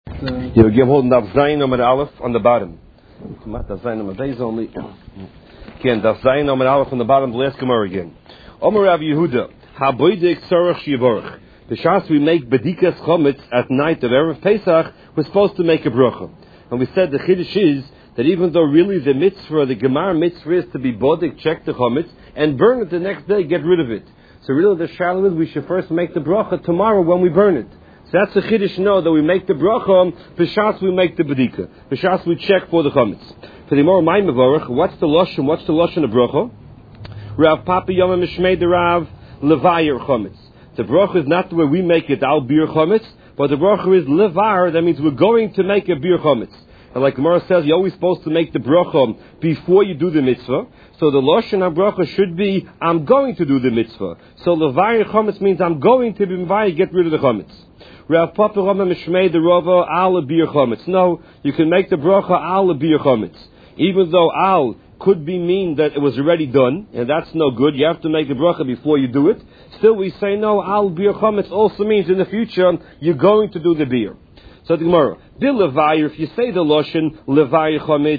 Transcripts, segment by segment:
You will give holding Daf Zayin Amud Aleph on the bottom. Daf Zayin Amud Beis only. Again, Daf Zayin Amud Aleph on the bottom. The last Gemara again. Omer Rav Yehuda, Haboidek Tzarech Shivorach. The Shas we make Bedikas Chometz at night of Erev Pesach, we're supposed to make a bracha. And we said the Chiddush is that even though really the mitzvah, the Gemara mitzvah is to be bodek, check the Chometz, and burn it the next day, get rid of it. So really the Shalom is we should first make the bracha tomorrow when we burn it. So that's the Chiddush, know that we make the bracha, B'shas we make the bedika. B'shas we check for the chametz. For the more Maim Mevorach, what's the Lashon of bracha? Rav Papa Yom Mishmei the Rav Levayer chametz. The bracha is not the way we make it, al bir chametz, but the bracha is levar, that means we're going to make a bir chametz. And like the Gemara says, you're always supposed to make the bracha before you do the mitzvah. So the Lashon of bracha should be, I'm going to do the mitzvah. So levayer chametz means I'm going to be mevayer, get rid of the chametz. Rav Papa Rama Mishmei the Rava al bir chametz. No, you can make the bracha al bir chametz. Even though al could be mean that it was already done, and that's no good. You have to make the bracha before you do it. Still, we say no. Al bir chametz also means in the future you're going to do the bir. So the Gemara, bil levayer. If you say the lashon levayer chametz,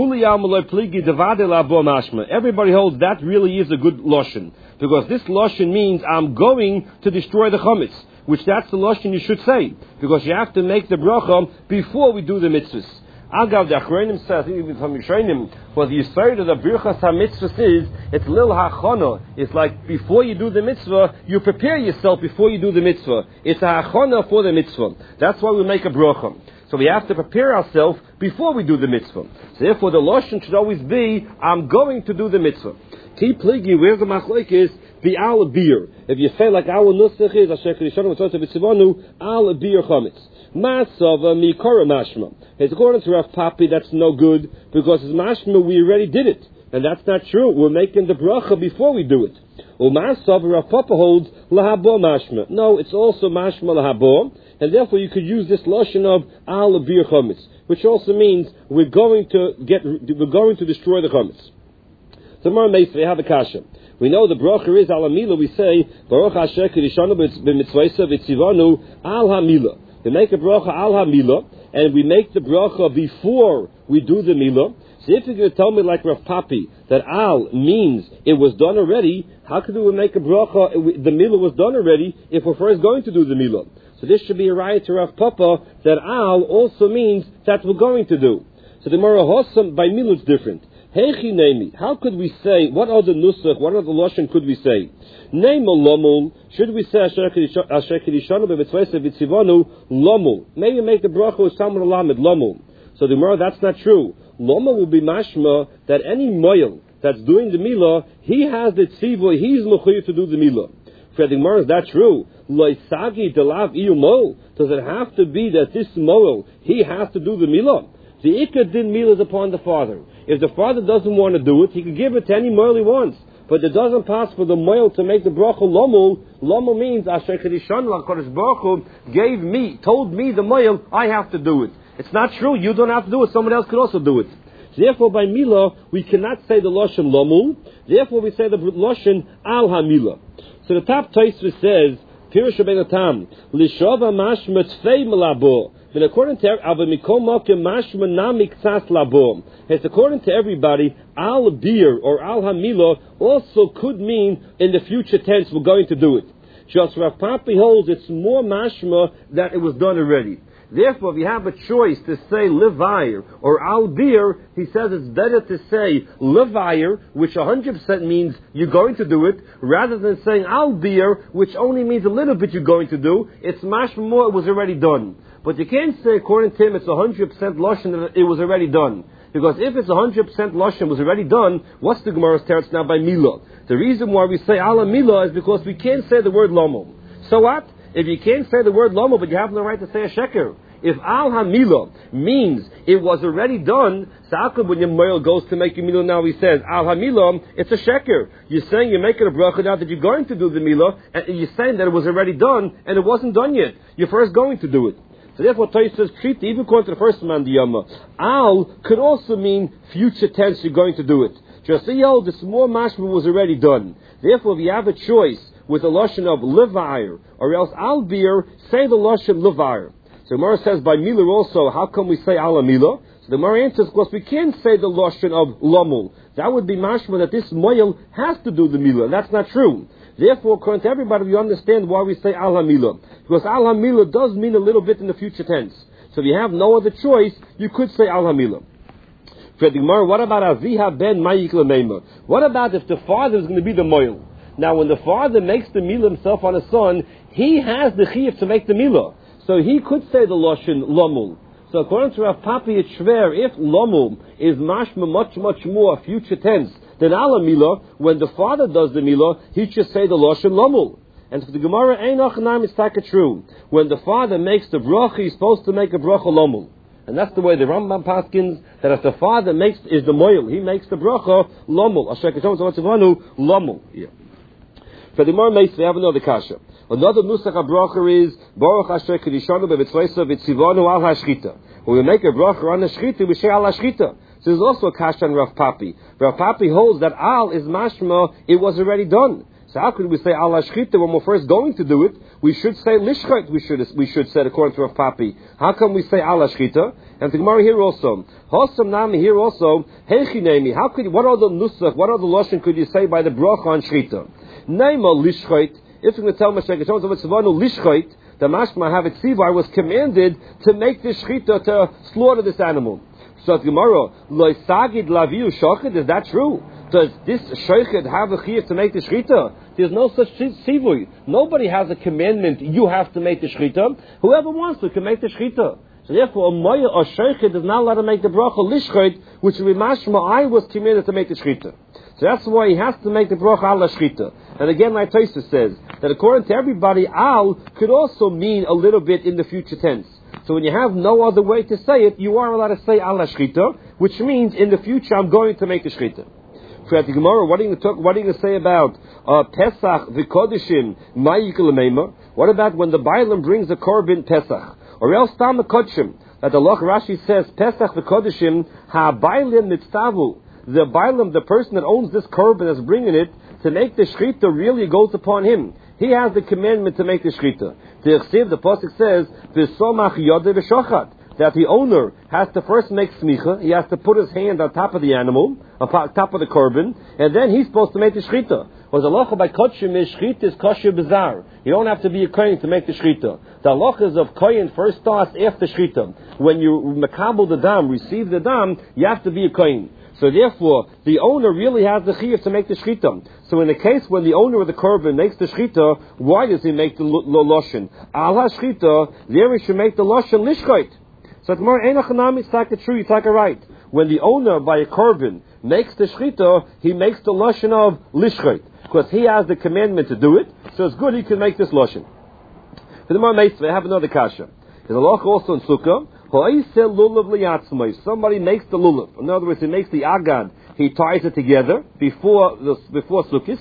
everybody holds that really is a good lashon, because this lashon means I'm going to destroy the chametz. Which that's the lashon you should say, because you have to make the bracha before we do the mitzvahs. Agav the Achronim says, even from Yishayim, what the Yisrael of the birchas ha-mitzvahs is, it's lil hachana. It's like before you do the mitzvah, you prepare yourself before you do the mitzvah. It's a hachana for the mitzvah. That's why we make a bracha. So we have to prepare ourselves before we do the mitzvah. So therefore the lashon should always be, I'm going to do the mitzvah. Ki pligi, where's the machlokes? The al bir. If you say like our nusach is asher krishonu mitzvot v'tzivonu al bir chametz. Masava mikora mashma. It's according to Rav Papi, that's no good because it's mashma we already did it, and that's not true. We're making the bracha before we do it. Masava Rav Papa holds lahabo mashma. No, it's also mashma lahabo, and therefore you could use this lashon of al bir chametz, which also means we're going to destroy the chametz. So Mar Meis, we have a kasha. We know the bracha is al hamila. We say Baruch Hashem Kirishanu b'mitzvaysa v'tzivanu al hamila. We make a bracha al hamila, and we make the bracha before we do the milah. So if you're going to tell me like Rav Papi that al means it was done already, how could we make a bracha? The milah was done already if we're first going to do the milah. So this should be a riot to Rav Papa that al also means that we're going to do. So the Mara Hossam by milah is different. Heichi nemi. How could we say, what other nusach, what other lashon could we say? Name lomul. Should we say asher kedishanu b'mitzvayse v'tzivanu lomul? Maybe make the bracha with someone lamed lomul. So the Gemara, that's not true. Lomul will be mashma that any moyel that's doing the milah, he has the tzivah, he's mechuyev to do the milah. For the Gemara, is that true? Loisagi delav iyu moel. Does it have to be that this moel, he has to do the milah? The ikar din milah is upon the father. If the father doesn't want to do it, he can give it to any moel he wants. But it doesn't pass for the moel to make the bracha lomul. Lomul means asher kedishanu HaKadosh Baruch Hu told me the moel, I have to do it. It's not true. You don't have to do it. Someone else could also do it. Therefore, by milah, we cannot say the lashon lomul. Therefore, we say the lashon al ha-milah. So the top Tosfos says, Pirush Rabbeinu Tam, Lishova mashma tfei melabo. But according to it's according to everybody, al bir or al hamila also could mean in the future tense we're going to do it. Just Rav Papi holds it's more mashma that it was done already. Therefore, if you have a choice to say levayer or al bir, he says it's better to say levayer, which 100% means you're going to do it, rather than saying al bir, which only means a little bit you're going to do. It's mashma more, it was already done. But you can't say, according to him, it's 100% lashon that it was already done. Because if it's 100% lashon was already done, what's the Gemara's teretz now by milah? The reason why we say ala milah is because we can't say the word lomel. So what? If you can't say the word lomel, but you have no right to say a sheker. If al hamila means it was already done, so when your moel goes to make a milah now, he says al hamila, it's a sheker. You're saying you're making a bracha now that you're going to do the milah, and you're saying that it was already done and it wasn't done yet. You're first going to do it. So therefore, Tosfos says, treat even according to the first man, the Yama. Al could also mean future tense, you're going to do it. Just say, this more mashma was already done. Therefore, if you have a choice with the lashon of levayer or else al bir, say the lashon levayer. So the Gemara says by Mila also, how come we say Ala Mila? So the Gemara answers, of course, we can't say the Lashon of Lomul. That would be mashma that this Moyel has to do the Mila. That's not true. Therefore, according to everybody, we understand why we say Al HaMila. Because Al HaMila does mean a little bit in the future tense. So if you have no other choice, you could say Al HaMila. What about Aviha ben Mayik L'meima? What about if the father is going to be the Moyel? Now, when the father makes the Mila himself on his son, he has the Chiyuv to make the Mila. So he could say the Lashon Lomul. So according to Rav Papi, it's shver, if Lomul is mashma much more future tense than Ala Mila, when the father does the Mila, he should say the Lashon Lomul. And for the Gemara, Einach Nam is taka true. When the father makes the bracha, he's supposed to make a bracha Lomul. And that's the way the Rambam paskins, that if the father makes, is the moil, he makes the bracha Lomul. Asher Kishon Tzavanu Lomul. Yeah. For the Gemara makes, we have another kasha. Another nusach bracha is Baruch Asher Kedishanu beVitzvaysa v'Tzivanu al Hashchita. When we make a bracha on the shchita, we say al Hashchita. So there's also a kasha on Rav Papi. Rav Papi holds that al is mashma, it was already done. So how could we say al Hashchita when we're first going to do it? We should say lishchait. We should say according to Rav Papi. How come we say al Hashchita? And the Gemara here also, Hosam Nami here also, Hechinemi. How could what are the nusach? What are the lashon could you say by the bracha on shchita? Neima lishchait. If you're going to tell Mashiach Yishon Tzavanu lishchait, the mashma have it Tzivai was commanded to make this shchita, to slaughter this animal. So the Gemara, Lo Sagid Laviu Shochid, is that true? Does this shochet have a chiyuv to make the shchita? There's no such tzivui. Nobody has a commandment, you have to make the shchita. Whoever wants to can make the shchita. So therefore, a moya or shochet is not allowed to make the bracha lishchait, which would be mashma, I was commanded to make the shchita. So that's why he has to make the bracha al shchita. And again, like Tosfos says, that according to everybody, al could also mean a little bit in the future tense. So when you have no other way to say it, you are allowed to say al shchita, which means in the future I'm going to make the shchita. For the Gemara, what are you going to say about Pesach v'kodeshim ma'ikul meima? What about when the Bailam brings a korban Pesach? Or else Tam Kodshim, that the Loch Rashi says Pesach v'kodeshim ha Bailim mitztavu. The Bailam, the person that owns this korban, that's bringing it, to make the shchita really goes upon him. He has the commandment to make the shchita. The pasuk says v'somach yodeh v'shochat, that the owner has to first make smicha. He has to put his hand on top of the animal, on top of the korban, and then he's supposed to make the shchita. Because the halacha by kodshim is shchita is kosher bizarre. You don't have to be a kohen to make the shchita. The halachas of kohen first starts after shchita. When you makabel the dam, receive the dam, you have to be a kohen. So therefore, the owner really has the chiyuv to make the shchita. So in the case when the owner of the korban makes the shchita, why does he make the loshen? Al ha-shchita, there he should make the loshen lishchait. So tomorrow, Einach is taka true, you taka right. When the owner by a korban makes the shchita, he makes the lashon of lishchait, because he has the commandment to do it. So it's good he can make this lashon. For the more meisve, I have another kasha. There's a loch also in sukkah. Somebody makes the lulav. In other words, he makes the agad. He ties it together before sukkis.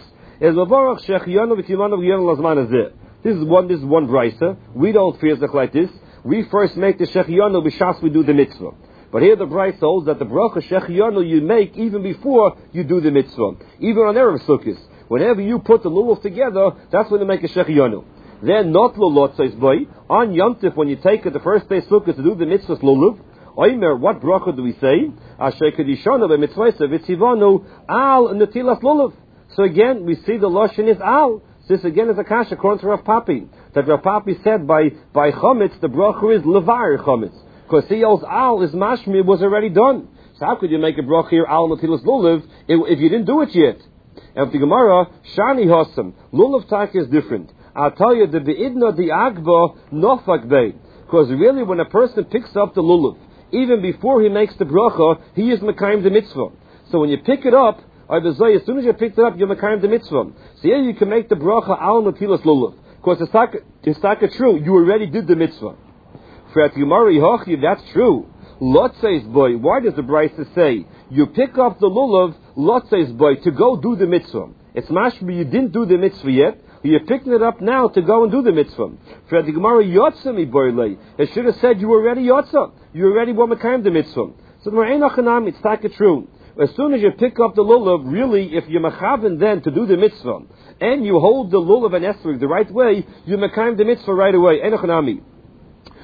This is one brisa. We don't fear like this. We first make the Shechianu b'shas we do the mitzvah. But here the Brisa holds that the bracha Shechianu you make even before you do the mitzvah. Even on Erev Sukkos. Whenever you put the lulav together, that's when you make a Shechianu. Then not lulot says boy. On Yom Tov, when you take it the first day Sukkos to do the mitzvah lulav, Oimer, what bracha do we say? Asher kedishanu b'mitzvaysa v'tzivanu al netilas lulav. So again, we see the lashon is al. This again is a kasha according to Rav Papi. That Rav Papi said by chametz the bracha is levar chametz, because he holds al is mashmi was already done. So how could you make a bracha here al netilas lulav if you didn't do it yet? And for the Gemara, shani hosam lulav tak is different. I'll tell you the beidna the agba nofak bei, because really when a person picks up the lulav, even before he makes the bracha, he is mekayim the mitzvah. So when you pick it up, as soon as you picked it up, you're mekayim the mitzvah. So here you can make the bracha al netilas lulav. Because it's taka true, you already did the mitzvah. For at Gemara Yehochi, that's true. Lot says boy, why does the Brisa say you pick up the lulav? Lot says boy to go do the mitzvah. It's mashma you didn't do the mitzvah yet. You're picking it up now to go and do the mitzvah. For at Gemara Yotzami boy, it should have said you were already yotza. You already were mekayim the mitzvah. So the Ma'enachanam, it's taka true. As soon as you pick up the lulav, really, if you're mechaven then to do the mitzvah, and you hold the lulav and esrog the right way, you mekayim the mitzvah right away. Enochanami.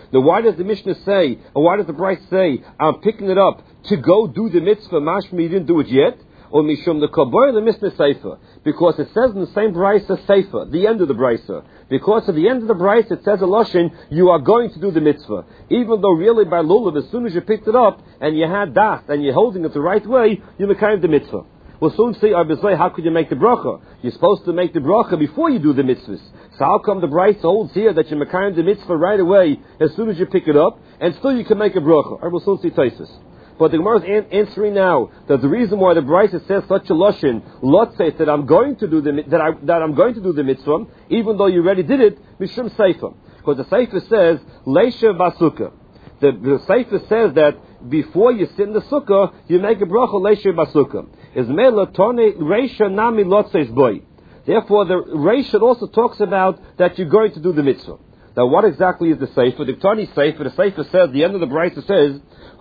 Now why does the Mishnah say, or why does the Bryce say, I'm picking it up to go do the mitzvah, mashma, you didn't do it yet? Or mishum the kaboy the Mishnah Sefer, because it says in the same Brisa Sefer, the end of the Brisa. Because at the end of the Brisa it says a lashon, you are going to do the mitzvah. Even though really by lulav, as soon as you picked it up and you had das and you're holding it the right way, you're mekayim the mitzvah. We'll soon see, how could you make the bracha? You're supposed to make the bracha before you do the mitzvahs. So how come the Brisa holds here that you're mekayim the mitzvah right away as soon as you pick it up, and still you can make a bracha? Or we'll soon see Taisus. But the Gemara is answering now that the reason why the Brisa says such a lashon, Lotzeit, that I'm going to do the mitzvah, even though you already did it, mishum Sefer, because the Sefer says leisha basukah. The Sefer says that before you sit in the sukkah, you make a bracha leisha basukah. Is melatone reisha nami lotzeis boy. Therefore, the reisha also talks about that you're going to do the mitzvah. Now, what exactly is the Sefer? The Tani Sefer, the Sefer says, the end of the Brisa says,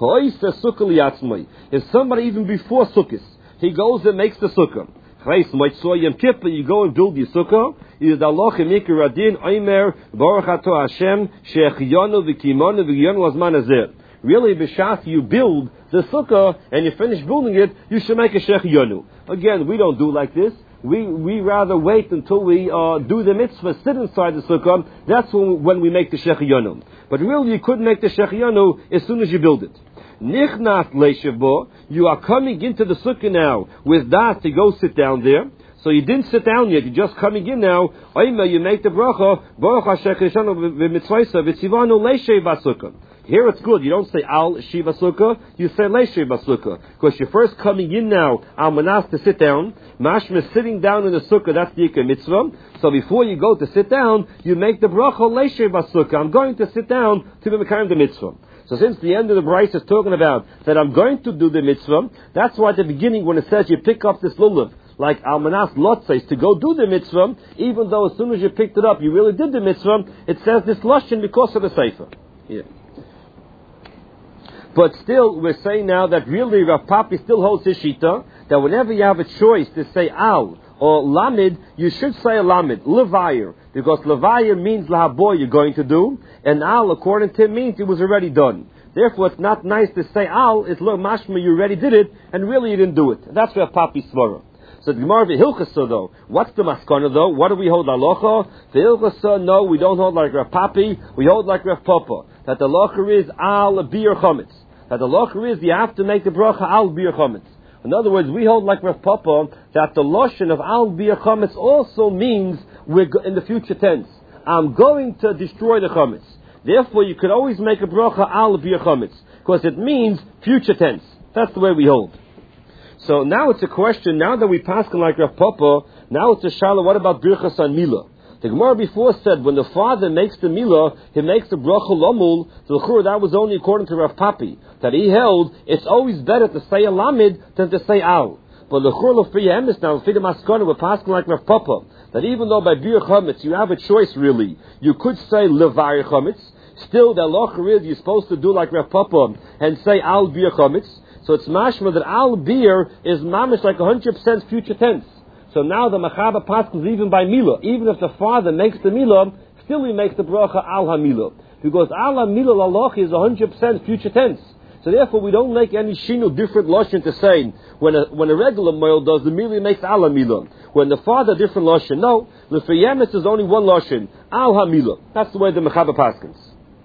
if somebody even before Sukkot, he goes and makes the Sukkah. You go and build your Sukkah. Really, b'shas you build the Sukkah and you finish building it, you should make a Shech. Again, we don't do like this. We rather wait until we do the mitzvah, sit inside the sukkah. That's when we make the shechiyanu. But really, you could make the shechiyanu as soon as you build it. Nichnas leishevbo, you are coming into the sukkah now with that to go sit down there. So you didn't sit down yet, you're just coming in now. You make the bracha, baruch ha-shechiyanu v'mitzvaysa v'tzivanu leishev b'sukkah. Here it's good. You don't say al shiva sukkah. You say le shiva sukkah, because you're first coming in now. Al manas to sit down. Mashma sitting down in the sukkah. That's the ikar mitzvah. So before you go to sit down, you make the bracha le shiva sukkah. I'm going to sit down to be mekayim the mitzvah. So since the end of the Brisa is talking about that I'm going to do the mitzvah, that's why at the beginning when it says you pick up this lulav, like Almanas Lot says, to go do the mitzvah, even though as soon as you picked it up, you really did the mitzvah, it says this lashon because of the sefer. Yeah. But still, we're saying now that really Rav Papi still holds his shita, that whenever you have a choice to say al or lamid, you should say a lamid, levayir, because levayir means lahaboy you're going to do, and al, according to him, means it was already done. Therefore, it's not nice to say al, it's lo mashma, you already did it, and really you didn't do it. That's Rav Papi's svara. So the Gemara v'hilchasa though, what's the maskana though? What do we hold halacha? V'hilchasa, no, we don't hold like Rav Papi, we hold like Rav Papa, that the halacha is al bir chametz. That the halacha is you have to make the bracha al bir chametz. In other words, we hold like Rav Papa that the lashon of al bir chametz also means we're in the future tense. I'm going to destroy the chametz. Therefore, you could always make a bracha al bir chametz because it means future tense. That's the way we hold. So now it's a question. Now that we pass like Rav Papa, now it's a shala. What about birchas and milah? The Gemara before said when the father makes the milah, he makes the bracha lomul. So that was only according to Rav Papi, that he held it's always better to say a lamid than to say al. But the chur l'friyemis now, l'fri the maskana, we're passing like Rav Papa, that even though by bir chametz you have a choice really, you could say levar chametz. Still, the halacha is you're supposed to do like Rav Papa and say al bir chametz. So it's mashma that al bir is mamish like 100% future tense. So now the Machaba passes even by Milah. Even if the father makes the Milah, still he makes the bracha al ha-Milah. Because al ha-Milah lalach is 100% future tense. So therefore we don't make any shinu different lashon to say when a regular male does the Milah, he makes al ha-Milah. When the father different lashon. No, the L'Friyemis is only one lashon, al ha-Milah. That's the way the Machaba passes.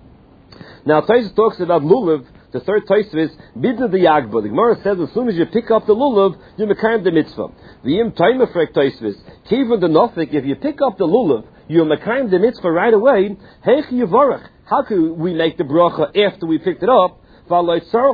Now Taisus talks about lulav. The third Taisus is bidna the yagba. The Gemara says as soon as you pick up the lulav, you mekayim the mitzvah. V'yim taima frek Taisus. Kiva the nofik. If you pick up the lulav, you mekayim the mitzvah right away. Heich yivarach. How can we make the bracha after we picked it up? Like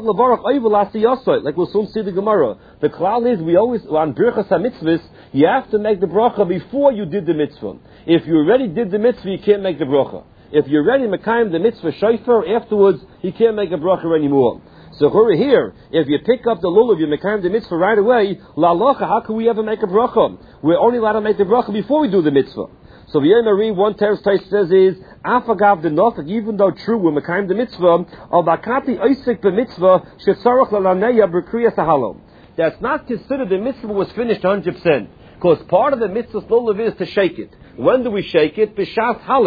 we'll soon see the Gemara. The klal is we always on birchas ha-mitzvahs you have to make the bracha before you did the mitzvah. If you already did the mitzvah, you can't make the bracha. If you're ready to mekayim the mitzvah shofar afterwards, he can't make a bracha anymore. So here, if you pick up the lulav, you mekayim the mitzvah right away, la locha, how can we ever make a bracha? We're only allowed to make the bracha before we do the mitzvah. So the Marie, one teres says is, afagav the nofik, even though true, we're mekayim the mitzvah, al bakati oisik the mitzvah, shetzarach lalaneya b'kriyas hahalom. That's not considered the mitzvah was finished 100%. Because part of the mitzvah's lulav is to shake it. When do we shake it? B'shas halo.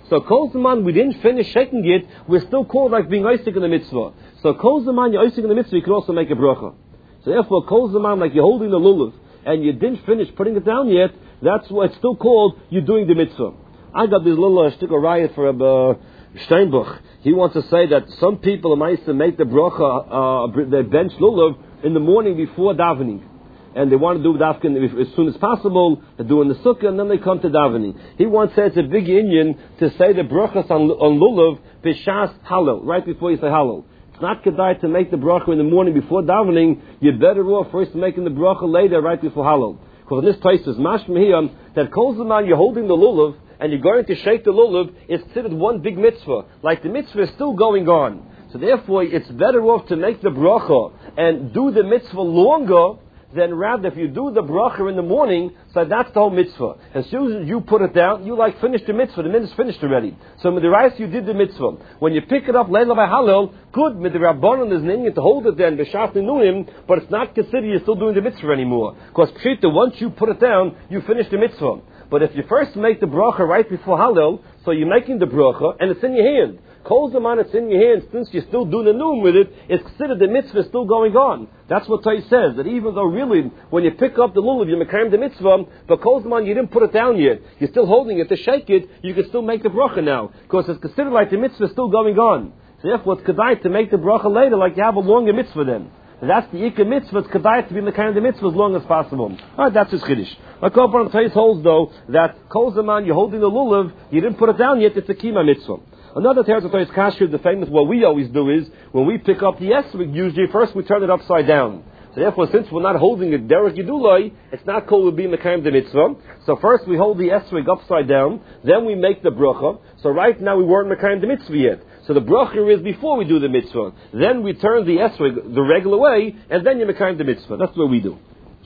So kol zaman we didn't finish shaking it, we're still called like being oisik in the mitzvah. So kol zaman you're oisik in the mitzvah, you can also make a bracha. So therefore kol zaman, like you're holding the lulav, and you didn't finish putting it down yet, that's what it's still called, you're doing the mitzvah. I got this little stick of riot for Steinbuch. He wants to say that some people might make the bracha, their bench lulav, in the morning before davening. And they want to do davening as soon as possible, they're doing the sukkah, and then they come to davening. He wants to say it's a big inyan to say the brachas on lulav, b'shas halal, right before you say halal. It's not kedai to make the bracha in the morning before davening. You're better off first making the bracha later, right before halal. Because in this place is mashmahiyam, that kol zaman you're holding the lulav, and you're going to shake the lulav, is considered one big mitzvah. Like the mitzvah is still going on. So therefore, it's better off to make the bracha and do the mitzvah longer than rather if you do the bracha in the morning, so that's the whole mitzvah. As soon as you put it down, you like finish the mitzvah. The mitzvah is finished already. So with the rice, you did the mitzvah. When you pick it up later by halal, good. With the rabbanon is ninyan to hold it then b'shas ninuim, but it's not considered you're still doing the mitzvah anymore. Because pshita, once you put it down, you finish the mitzvah. But if you first make the bracha right before halal, so you're making the bracha and it's in your hand. Kol zaman it's in your hand, since you're still doing the noom with it, it's considered the mitzvah is still going on. That's what Tay says, that even though really, when you pick up the lulav, you mekayim the mitzvah, but kol zaman you didn't put it down yet, you're still holding it to shake it, you can still make the bracha now, because it's considered like the mitzvah is still going on. So therefore it's kedai to make the bracha later, like you have a longer mitzvah then. And that's the ikka mitzvah, it's kedai to be mekayim the mitzvah as long as possible. Alright, that's his chiddush. My Kopan Tay holds though, that kol zaman you're holding the lulav, you didn't put it down yet, it's a kima mitzvah. Another Teretz HaTorah's kashrut, the famous, what we always do is, when we pick up the esrog, usually first we turn it upside down. So therefore, since we're not holding it derech yidulai, it's not called to be mekayim the mitzvah. So first we hold the esrog upside down, then we make the bracha. So right now we weren't mekayim the mitzvah yet. So the bracha is before we do the mitzvah. Then we turn the esrog the regular way, and then you mekayim the mitzvah. That's what we do.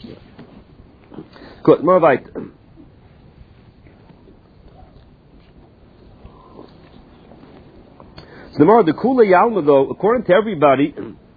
Good. More right. So the more the Kula Yalma though, according to everybody,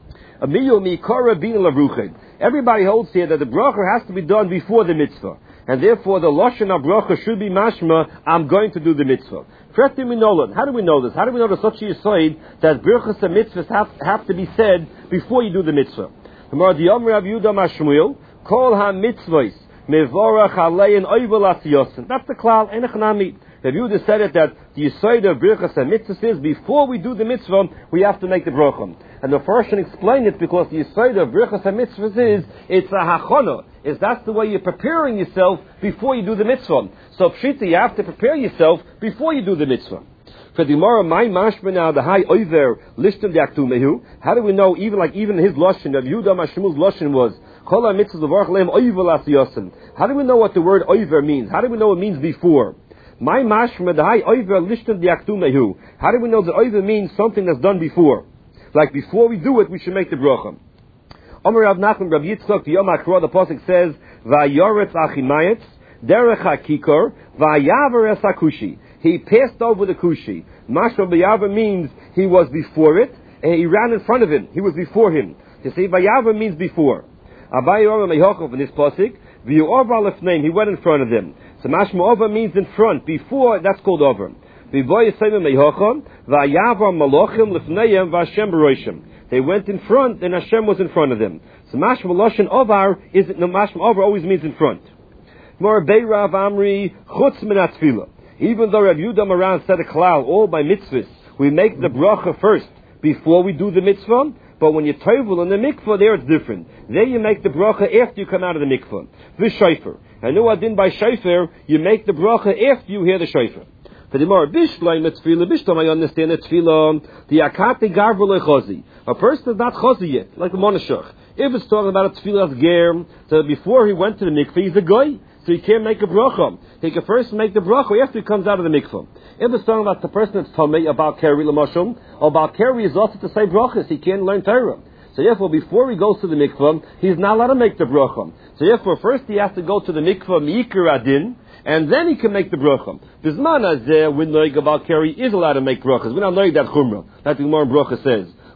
everybody holds here that the bracha has to be done before the mitzvah. And therefore the Lashon HaBracha should be mashma, I'm going to do the mitzvah. How do we know this? How do we know that such a yisoid that brachas and mitzvahs have to be said before you do the mitzvah? The more the Yom Rav Yehuda Mashmuel, Kol ha-mitzvahs, mevorach alein oivel asiyosin. That's the klal, enech nami. Rav Yehuda said it that the yisoid of brachas and mitzvahs is before we do the mitzvah, we have to make the bracha. And the first should explain it because the yisoid of brachas and mitzvahs is, it's a hachana. That's the way you're preparing yourself before you do the mitzvah. So pshita, you have to prepare yourself before you do the mitzvah. For the Gemara, my mashma now, the high over lishtem deaktumehu. How do we know, even his lashon, Rav Yehuda Mashmul's lashon was, kol ha-mitzvahs levarach lehem oivel asiyosim. How do we know what the word over means? How do we know it means before? My mashma, the high over lishtem deaktumehu. How do we know that over means something that's done before? Like before we do it, we should make the bracha. Omer Rav Nachman, Rav Yitzchak, the Yom HaKra, the pasuk says, Vayoretz Achimayetz, Derech HaKikor, Vayaver Es HaKushi. He passed over the Kushi. Mashma Vayaver means he was before it, and he ran in front of him. He was before him. You see, Vayaver means before. Abayi Omer Mehokov in this pasuk, V'yorva Lefneim, he went in front of them. So Mashma Over means in front. Before, that's called over. V'voy Yisayim Mehocham, Vayavar Malochim Lefneim V'Hashem B'Roshim. They went in front, and Hashem was in front of them. So Mashma Loshen Ovar Mashma Ovar always means in front. More Beirav Amri Chutz Minat Tefillah. Even though Rav Yehuda Moran said a klal, all by mitzvahs, we make the bracha first before we do the mitzvah. But when you tovel in the mikvah, there it's different. There you make the bracha after you come out of the mikvah. The shofar. I know I didn't by shofar. You make the bracha after you hear the shofar. For the more bishleim tefillah, bishleim I understand the tefillah, the akati garvul lechazi. A person is not chazi yet, like a monashach. If it's talking about a tefillah as ger, so before he went to the mikvah, he's a goy, so he can't make a bracha. He can first make the bracha after he comes out of the mikvah. If it's talking about the person that's tamei about keri l'mashum, or about keri is also to say brachas, he can't learn Torah. So therefore, before he goes to the mikvah, he's not allowed to make the bracha. So therefore, first he has to go to the mikvah mi'ikar adin, and then he can make the bracha. Bisman azeh, when noig about keri is allowed to make brachas. We're not knowing that chumrah. That's what the Gemara bracha says.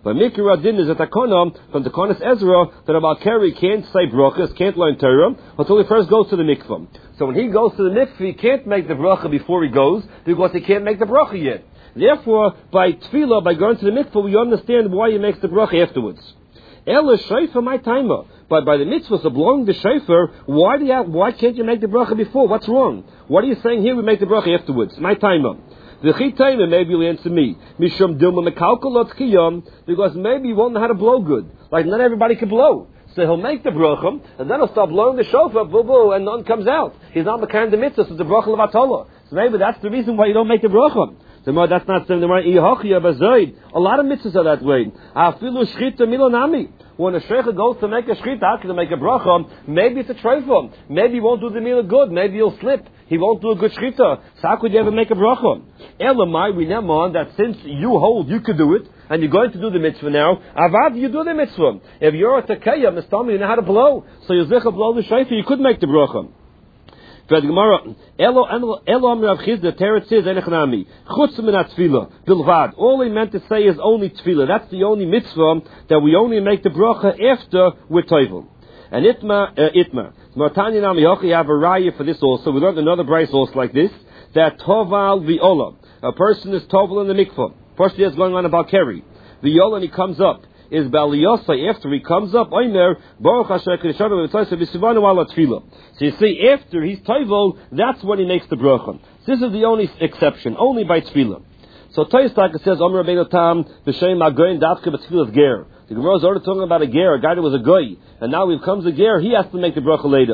But Mikra Din is a takana from the Konas Ezra that about Keri can't say brachas, can't learn Torah until he first goes to the mikvah. So when he goes to the mikvah, he can't make the bracha before he goes because he can't make the bracha yet. Therefore, by tefillah, by going to the mikvah, we understand why he makes the bracha afterwards. Ela shayfa my timer. But by the mitzvahs of blowing the shayfer, why can't you make the bracha before? What's wrong? What are you saying here? We make the bracha afterwards. My timer. The chitayim, maybe you'll answer me. Mishum dilma mekalkolot kiyam, because maybe you won't know how to blow good. Like not everybody can blow. So he'll make the bracha, and then he'll start blowing the shofar, boo boo, and none comes out. He's not making the mitzvah, so the bracha levatala. So maybe that's the reason why you don't make the bracha. So that's not saying the right. A lot of mitzvahs are that way. Afilu shchita milonami. When a sheicha goes to make a shchita, to make a bracha, maybe it's a treifah. Maybe he won't do the milah good. Maybe he'll slip. He won't do a good shchita. So how could you ever make a bracha? Elamai, we never on that since you hold you could do it, and you're going to do the mitzvah now, avad, you do the mitzvah. If you're a takayah, mistami, you know how to blow. So you zecha blow the sheifa, you could make the bracha. The Gemara, Elo Amir Rav Chizda, Teretz says, Enechnami, Chutz min ha-tefillah, Bilvad. All he meant to say is only tefillah. That's the only mitzvah that we only make the bracha after we're toivel. And Itmar. Martani Nami Yochi have a raya for this also. We learned another brace also like this, that Toval V'ola. A person is tovel in the mikvah. First is going on about Keri. V'ola, and he comes up. Is Baliyosai, after he comes up, Oimer, Baruch Hashem, Kedeshanu, V'tzaysa, V'sivanu, Ala Tefillah. So you see, after he's toivel, that's when he makes the bracha. This is the only exception, only by Tefillah. So Toystaka says, Omer Rabbeinu Tam, V'shem Agoyin, Davke, B'tefillah Ger. The Gemara is already talking about a ger, a guy that was a goy, and now he becomes a ger, he has to make the bracha later.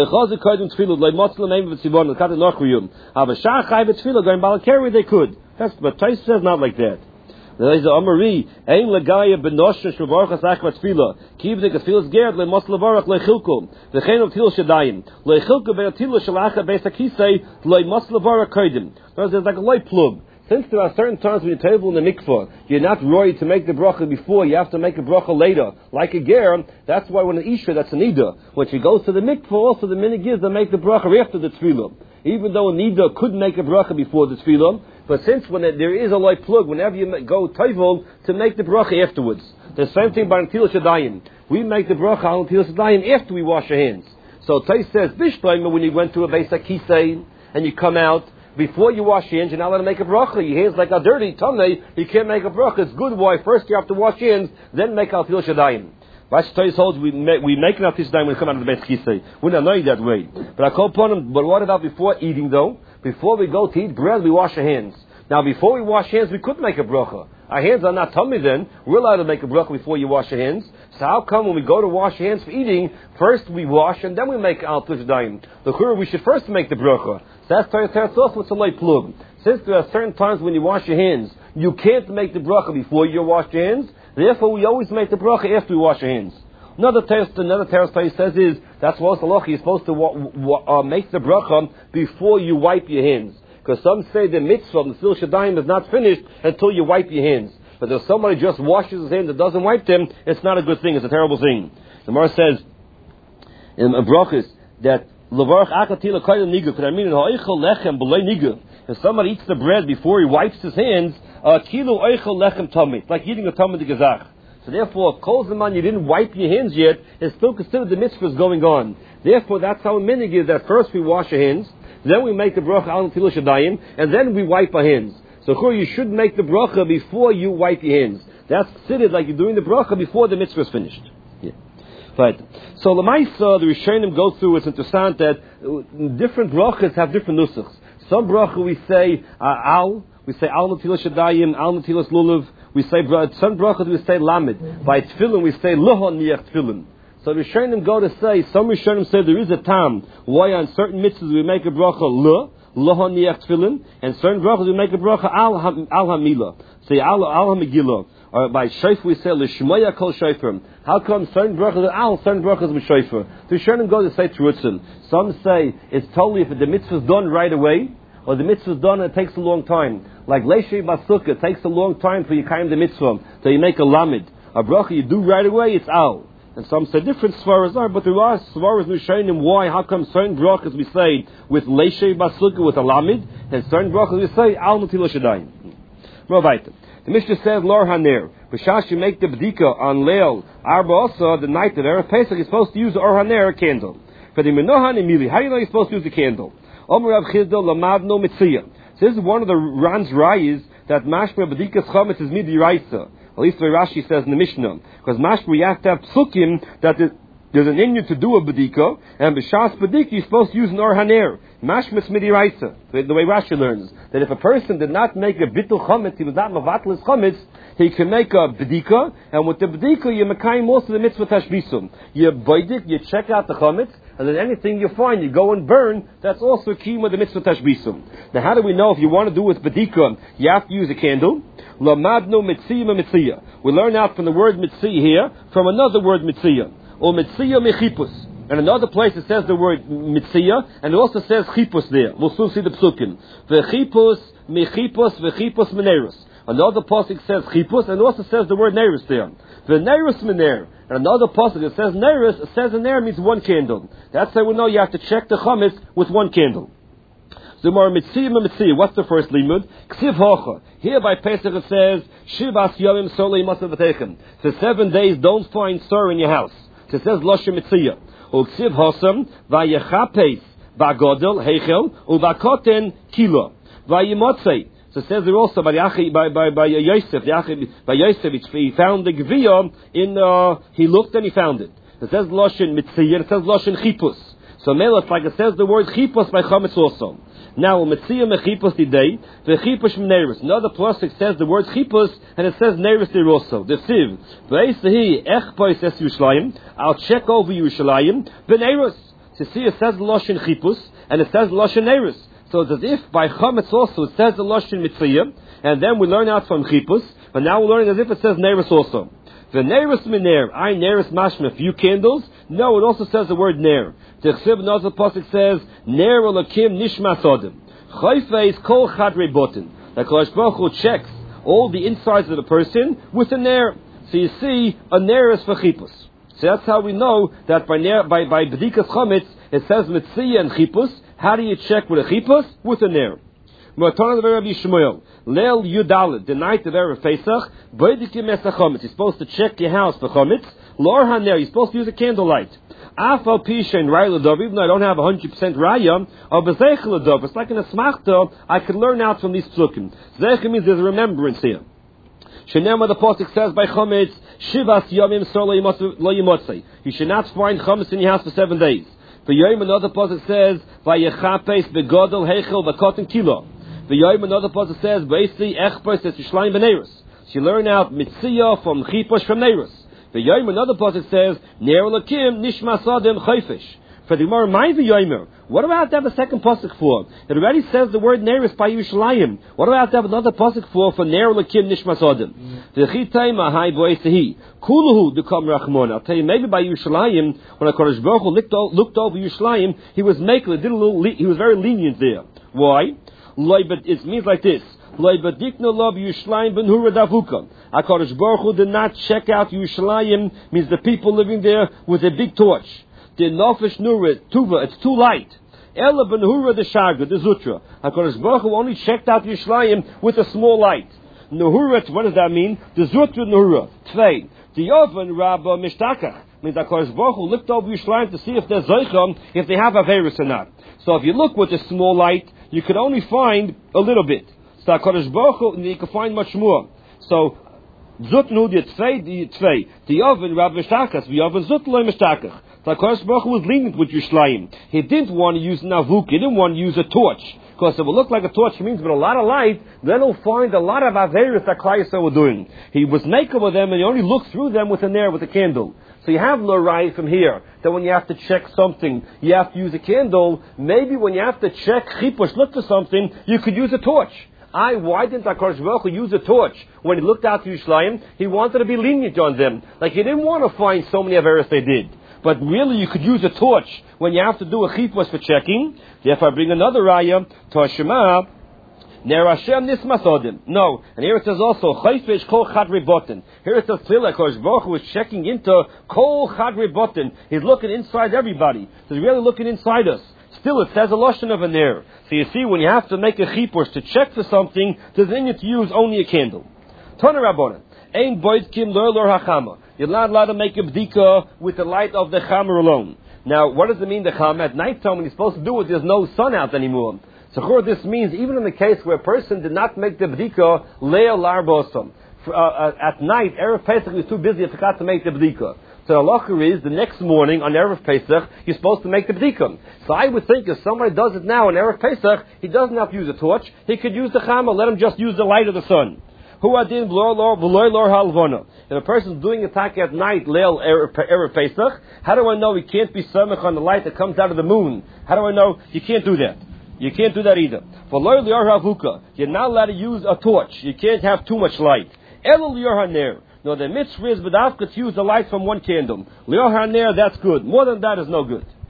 They could. That's, but Tais says not like that. There's a Amari, Ein Lagaya Benosha Shavarchas Akvat Tefillah. Keep the Tefillah's Gerd, Le Moslavarach Le Chilkum. The Chain of Til Shadayim. Le Chilkum Ben Tila Shalacha Besakisei, Le Moslavarach Kaidim. There's like a light plug. Since there are certain times when you're table in the mikvah, you're not ready to make the bracha before, you have to make a bracha later. Like a ger, that's why when an isha, that's a nida. When she goes to the mikvah, also the minig is to make the bracha after the tefillah. Even though a nida could make a bracha before the tefillah, but since when there is a light plug, whenever you go tayvol, to make the bracha afterwards. The same thing by Netilas Yadayim. We make the bracha on Netilas Yadayim after we wash our hands. So Tais says, Bishleima, when you went to a Beis HaKisei, and you come out, before you wash your hands, you're not allowed to make a bracha. Your hands like a dirty tamei, you can't make a bracha. It's good why first you have to wash your hands, then make al Netilas Yadayim. Tais holds we make an al Netilas Yadayim when we come out of the Beis HaKisei. We're not knowing that way. But I call upon him, but what about before eating though? Before we go to eat bread, we wash our hands. Now, before we wash hands, we could make a bracha. Our hands are not tummy then. We're allowed to make a bracha before you wash your hands. So how come when we go to wash your hands for eating, first we wash and then we make al Netilas Yadayim? The chura, we should first make the bracha. So that's Teretz also, it's a light plug. Since there are certain times when you wash your hands, you can't make the bracha before you wash your hands. Therefore, we always make the bracha after we wash your hands. Another Teretz says is, that's what halacha, you're supposed to make the bracha before you wipe your hands. Because some say the mitzvah of the Netilas Yadayim is not finished until you wipe your hands. But if somebody just washes his hands and doesn't wipe them, it's not a good thing. It's a terrible thing. The Gemara says in brachas that if somebody eats the bread before he wipes his hands, it's like eating a tamid gezach. So therefore, if kol zaman you didn't wipe your hands yet, it's still considered the mitzvah is going on. Therefore, that's how a minig is that first we wash our hands, then we make the bracha al Netilas Yadayim, and then we wipe our hands. So you should make the bracha before you wipe your hands. That's considered like you're doing the bracha before the mitzvah is finished. Yeah. Right. So the Maisa, the Rishonim go through, it's interesting that different brachas have different nusuchs. Some bracha we say al Netilas Yadayim, al Netilas Lulav. We say some brachas we say lamed. By tefillin we say lohon niyach tefillin. So Rishonim go to say, some Rishonim say there is a tam why on certain mitzvahs we make a bracha lohon niyach tefillin, and certain brachas we make a bracha al hamila. Say al hamigila. Or by shayfer we say lishmoya kol shayfer. How come certain brachas are al, certain brachas with shayfer? The Rishonim go to say terutzim. Some say it's totally if the mitzvah is done right away, or the mitzvah is done and it takes a long time. Like leishei basukah, it takes a long time for you kaim the mitzvah, so you make a lamed. A bracha you do right away, it's al. And some say different svaras are, but there are svaras Rishonim why, how come certain brachas we say with leishei basukah with a lamed, and certain brachas we say al Netilas Yadayim. The Mishnah says, Lor Haner. B'shash you make the b'dika on Leil Arba also, the night of Erev Pesach, you're supposed to use the Or HaNer candle. For the Menohan Emili, how do you know you're supposed to use the candle? Omer Rav Chizda Lamadno Mitziyah. So this is one of the Ran's Rayis that Mashma B'dikas Chometz is Midi Raisa. At least the Rashi says in the Mishnah. Because Mashma, you have to have psukim that there's an inyan to do a B'dika, and B'shas B'dika you're supposed to use an Or HaNer. Mashma Midi Raisa. The way Rashi learns. That if a person did not make a Bittul Chometz, he was not Mavatl his Chometz, he can make a B'dika, and with the B'dika you mekayim also the mitzvah tashbisum. You b'dik, you check out the Chometz, and then anything you find, you go and burn. That's also key with the mitzvah tashbisum. Now, how do we know if you want to do with b'dika, you have to use a candle? Lamadno mitziyah mitziyah. We learn out from the word mitziyah here, from another word mitziyah, or mitziyah mechipus. And another place it says the word mitziyah, and it also says chipus there. We'll soon see the psukim. V'chipus mechipus v'chipus menerus. Another pasuk says chipus, and it also says the word nerus there. V'nerus mener. And another pasuk that says nerus, says in there means one candle. That's how we know you have to check the chametz with one candle. So more mitziyah. What's the first limud? Ksiv hocha. Here by Pesach it says shivas yomim solei masav v'techem. For 7 days don't find sor in your house. So it says loshem mitziyah. Uksiv hosam vayechapes bagodel heichel uvakoten kilo vayimotzei. So it says there also by Yosef, by Yosef, he found the Gviyah he looked and he found it. It says Loshen Mitziyah, it says Loshen Chipus. So Melech, like it says the word Chipus by Chametz also. Now, Mitziyah Mechipus today, the Chipus Neris. Another plus it says the word Chipus, and it says Neris there also. The Siv, V'eisahi Echpois Es Yerushalayim, I'll check over Yerushalayim, V'neris. So see, it says Loshen Chipus, and it says Loshen Neris. So it's as if by Chametz also it says the Loshen Mitziyah, and then we learn out from Chipus, but now we're learning as if it says Neris also. The Neris Miner, I Neris Mashma, few candles? No, it also says the word Ner. The Chsiv Nazal Pasuk says, Ner Olakim Nishma Sodim. Chayfe is Kol Chadre Botin. The Kodesh Baruch Hu checks all the insides of the person with a Ner. So you see, a Ner is for Chipus. So that's how we know that by B'dikas Chametz, it says Mitziyah and Chipus. How do you check with a Chipus? With a Ner. Matana of Rabbi Shmuel, Leil Yudalit, the night of Erev Pesach, B'dikim Es HaChametz. You're supposed to check your house for Chametz. Lor HaNer, you're supposed to use a candlelight. Afal Pisha and Rai Ladov, even though I don't have 100% Raya, or B'zeich Ladov, it's like in a Smachta, I can learn out from these Psukim. Zeich means there's a remembrance here. Shenema the Pasuk says by Chametz, Shivas Yomim Sor Lo Yimotzei. You should not find Chametz in your house for 7 days. The Yom another pasuk says Vayechapes begodel heichel v'koten kilo. The Yom another pasuk says Beisi echpos es yishlayim b'neirus. So you learn out mitziyah from chiposh from neirus. The Yom another pasuk says Ner Lakim nishma sadem chayfish. For the Gemara, mind the Yomer. What about to have a second pasuk for? It already says the word Neris by Yerushalayim. What about to have another pasuk for Ner Lakim Nishmas Adam? The Chitay Mahai Boisehi Kuluhu Dukam Rachmon. I'll tell you, maybe by Yerushalayim, when HaKadosh Baruch Hu looked over Yerushalayim, he was he was very lenient there. Why? It means like this. HaKadosh Baruch Hu did not check out Yerushalayim, means the people living there with a big torch. The Nofesh Nura, Tuva, it's too light. Ela ben Hura the Shaga, the Zutra. HaKadosh Baruch Hu only checked out Yerushalayim with a small light. Nuhura, what does that mean? The Zutra Nuhura, Tvei. The Yovan Rabba Mishtakach. Means HaKadosh Baruch Hu looked over Yerushalayim to see if there's Zeicham, if they have Averis or not. So if you look with a small light, you could only find a little bit. So HaKadosh Baruch Hu, you can find much more. So, Zutnu, the Tvei. The Yovan Rabba Mishtakach. The Yovan Zutla Mishtakach. So HaKadosh Baruch Hu was lenient with Yerushalayim. He didn't want to use an avuk. He didn't want to use a torch. Because if it looked like a torch means with a lot of light, then he'll find a lot of averis that Klal Yisrael were doing. He was naked with them and he only looked through them with a nair, with a candle. So you have no right from here that when you have to check something, you have to use a candle. Maybe when you have to check chipush, look for something, you could use a torch. Why didn't HaKadosh Baruch Hu use a torch when he looked out to Yerushalayim? He wanted to be lenient on them. Like he didn't want to find so many averis they did. But really, you could use a torch when you have to do a chipus for checking. Therefore, I bring another raya, Toshima, Ner Hashem Nismasodim. No, and here it says also, Chayfish Kol Chadri Botin. Here it says clearly, HaKadosh Baruch Hu is checking into Kol Chadri Botin. He's looking inside everybody. So he's really looking inside us. Still, it says a lotion of a ner. So you see, when you have to make a chipus to check for something, there's in you to use only a candle. Tana Rabbanan. Ein boidkim lor hachama. You're not allowed to make a bdika with the light of the chamer alone. Now, what does it mean, the chamer? At night time, when you're supposed to do it, there's no sun out anymore. So, this means, even in the case where a person did not make the bdika, leil lar bosam. At night, Erev Pesach was too busy, I forgot to make the bdika. So the halacha is, the next morning, on Erev Pesach, you're supposed to make the bdika. So I would think if somebody does it now on Erev Pesach, he doesn't have to use a torch, he could use the chamer, let him just use the light of the sun. Who adin v'loy lor halvona. If a person's doing attack at night, leil Erev Pesach, how do I know he can't be samech on the light that comes out of the moon? How do I know? You can't do that. You can't do that either. V'loy lior havuka. You're not allowed to use a torch. You can't have too much light. Elul lior haner. No, the mitzvah is b'dafka to use the light from one candle. Lior haner, that's good. More than that is no good.